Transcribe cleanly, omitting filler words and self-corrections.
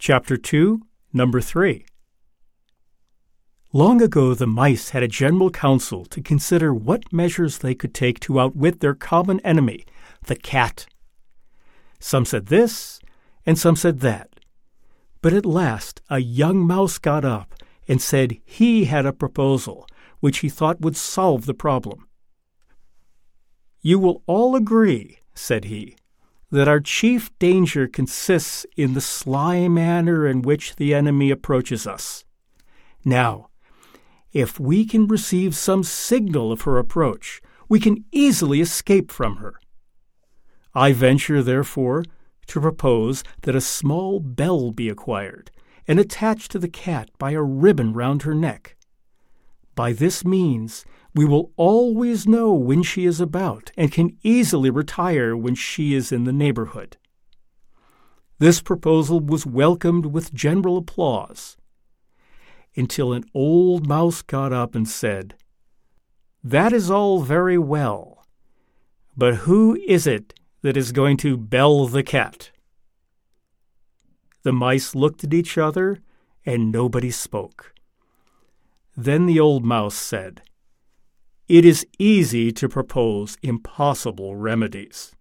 Chapter 2, Number 3. Long ago the mice had a general council to consider what measures they could take to outwit their common enemy, the cat. Some said this, and some said that. But at last a young mouse got up and said he had a proposal which he thought would solve the problem. "You will all agree," said he, "that our chief danger consists in the sly manner in which the enemy approaches us. Now, if we can receive some signal of her approach, we can easily escape from her. I venture, therefore, to propose that a small bell be acquired and attached to the cat by a ribbon round her neck. By this means we will always know when she is about and can easily retire when she is in the neighborhood." This proposal was welcomed with general applause, until an old mouse got up and said, "That is all very well, but who is it that is going to bell the cat?" The mice looked at each other, and nobody spoke. Then the old mouse said, "It is easy to propose impossible remedies."